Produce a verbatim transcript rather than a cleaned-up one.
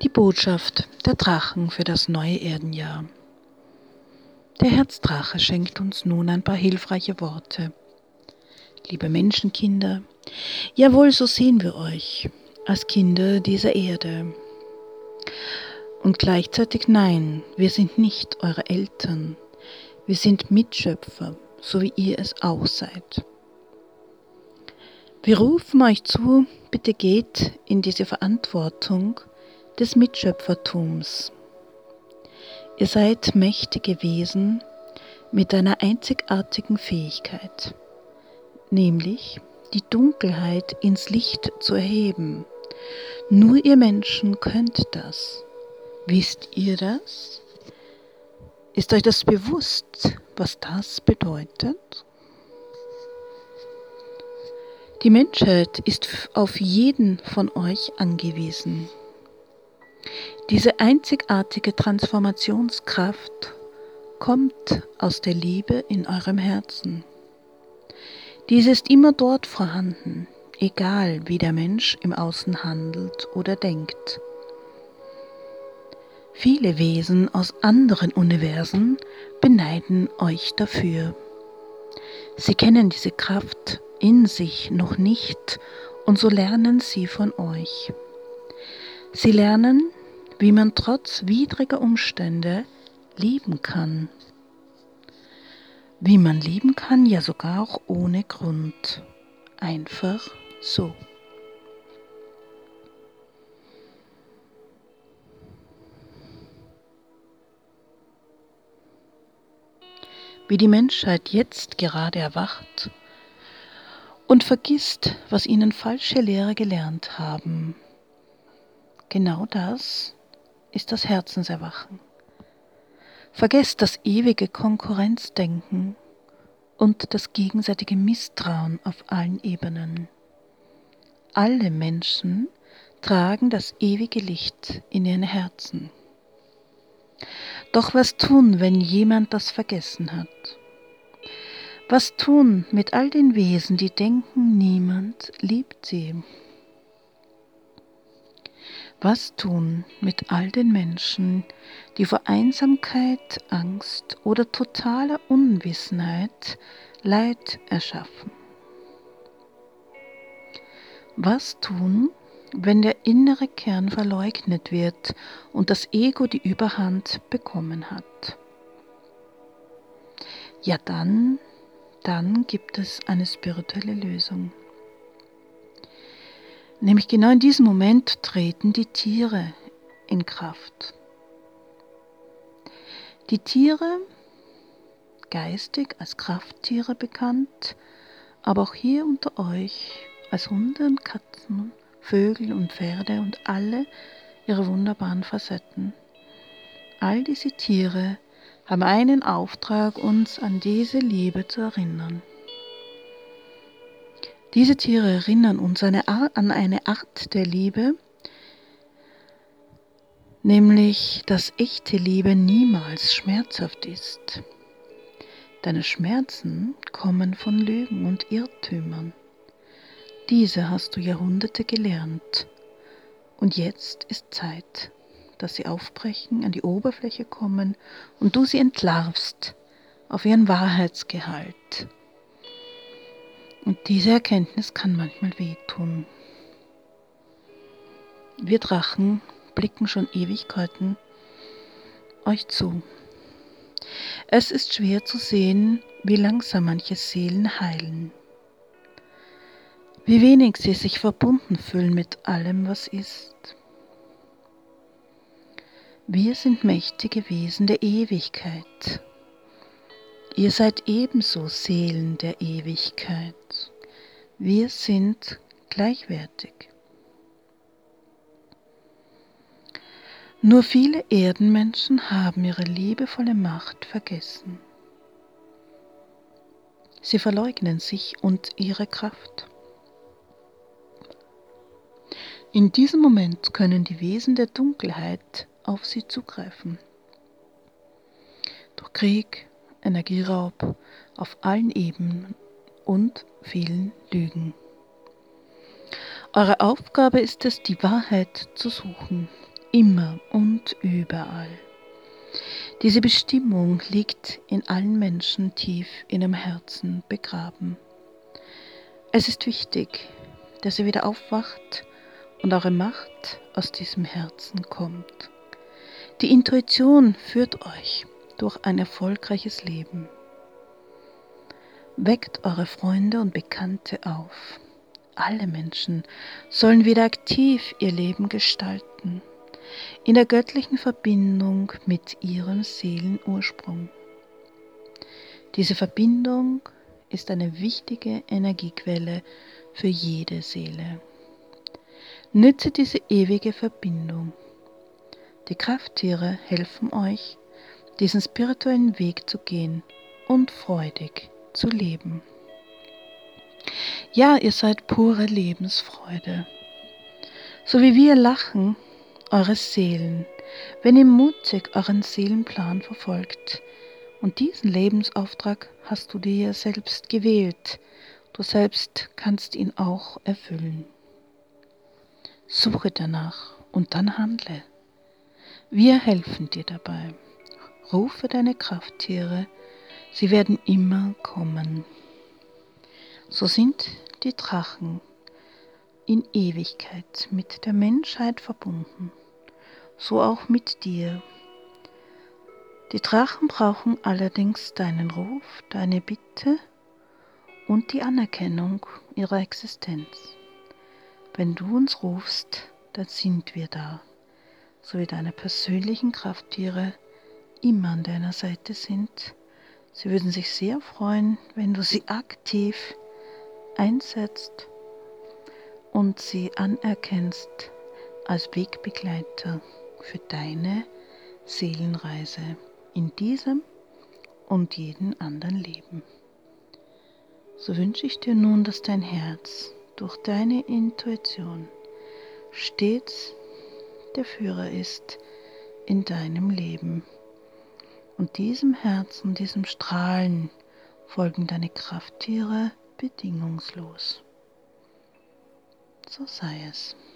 Botschaft der Drachen für das neue Erdenjahr. Der Herzdrache schenkt uns nun ein paar hilfreiche Worte. Liebe Menschenkinder, jawohl, so sehen wir euch, als Kinder dieser Erde. Und gleichzeitig nein, wir sind nicht eure Eltern, wir sind Mitschöpfer, so wie ihr es auch seid. Wir rufen euch zu, bitte geht in diese Verantwortung des Mitschöpfertums. Ihr seid mächtige Wesen mit einer einzigartigen Fähigkeit, nämlich die Dunkelheit ins Licht zu erheben. Nur ihr Menschen könnt das. Wisst ihr das? Ist euch das bewusst, was das bedeutet? Die Menschheit ist auf jeden von euch angewiesen. Diese einzigartige Transformationskraft kommt aus der Liebe in eurem Herzen. Diese ist immer dort vorhanden, egal wie der Mensch im Außen handelt oder denkt. Viele Wesen aus anderen Universen beneiden euch dafür. Sie kennen diese Kraft in sich noch nicht und so lernen sie von euch. Sie lernen, wie man trotz widriger Umstände lieben kann. Wie man lieben kann, ja sogar auch ohne Grund. Einfach so. Wie die Menschheit jetzt gerade erwacht und vergisst, was ihnen falsche Lehrer gelernt haben. Genau das ist das Herzenserwachen. Vergesst das ewige Konkurrenzdenken und das gegenseitige Misstrauen auf allen Ebenen. Alle Menschen tragen das ewige Licht in ihren Herzen. Doch was tun, wenn jemand das vergessen hat? Was tun mit all den Wesen, die denken, niemand liebt sie? Was tun mit all den Menschen, die vor Einsamkeit, Angst oder totaler Unwissenheit Leid erschaffen? Was tun, wenn der innere Kern verleugnet wird und das Ego die Überhand bekommen hat? Ja, dann, dann gibt es eine spirituelle Lösung. Nämlich genau in diesem Moment treten die Tiere in Kraft. Die Tiere, geistig als Krafttiere bekannt, aber auch hier unter euch als Hunde und Katzen, Vögel und Pferde und alle ihre wunderbaren Facetten. All diese Tiere haben einen Auftrag, uns an diese Liebe zu erinnern. Diese Tiere erinnern uns an eine Art der Liebe, nämlich, dass echte Liebe niemals schmerzhaft ist. Deine Schmerzen kommen von Lügen und Irrtümern. Diese hast du Jahrhunderte gelernt. Und jetzt ist Zeit, dass sie aufbrechen, an die Oberfläche kommen und du sie entlarvst auf ihren Wahrheitsgehalt. Und diese Erkenntnis kann manchmal wehtun. Wir Drachen blicken schon Ewigkeiten euch zu. Es ist schwer zu sehen, wie langsam manche Seelen heilen. Wie wenig sie sich verbunden fühlen mit allem, was ist. Wir sind mächtige Wesen der Ewigkeit. Ihr seid ebenso Seelen der Ewigkeit. Wir sind gleichwertig. Nur viele Erdenmenschen haben ihre liebevolle Macht vergessen. Sie verleugnen sich und ihre Kraft. In diesem Moment können die Wesen der Dunkelheit auf sie zugreifen. Durch Krieg, Energieraub auf allen Ebenen und vielen Lügen. Eure Aufgabe ist es, die Wahrheit zu suchen, immer und überall. Diese Bestimmung liegt in allen Menschen tief in ihrem Herzen begraben. Es ist wichtig, dass ihr wieder aufwacht und eure Macht aus diesem Herzen kommt. Die Intuition führt euch durch ein erfolgreiches Leben. Weckt eure Freunde und Bekannte auf. Alle Menschen sollen wieder aktiv ihr Leben gestalten, in der göttlichen Verbindung mit ihrem Seelenursprung. Diese Verbindung ist eine wichtige Energiequelle für jede Seele. Nütze diese ewige Verbindung. Die Krafttiere helfen euch, diesen spirituellen Weg zu gehen und freudig zu leben. Ja, ihr seid pure Lebensfreude. So wie wir lachen, eure Seelen, wenn ihr mutig euren Seelenplan verfolgt. Und diesen Lebensauftrag hast du dir selbst gewählt. Du selbst kannst ihn auch erfüllen. Suche danach und dann handle. Wir helfen dir dabei. Rufe deine Krafttiere, sie werden immer kommen. So sind die Drachen in Ewigkeit mit der Menschheit verbunden, so auch mit dir. Die Drachen brauchen allerdings deinen Ruf, deine Bitte und die Anerkennung ihrer Existenz. Wenn du uns rufst, dann sind wir da, so wie deine persönlichen Krafttiere immer an deiner Seite sind. Sie würden sich sehr freuen, wenn du sie aktiv einsetzt und sie anerkennst als Wegbegleiter für deine Seelenreise in diesem und jedem anderen Leben. So wünsche ich dir nun, dass dein Herz durch deine Intuition stets der Führer ist in deinem Leben. Und diesem Herzen, diesem Strahlen folgen deine Krafttiere bedingungslos. So sei es.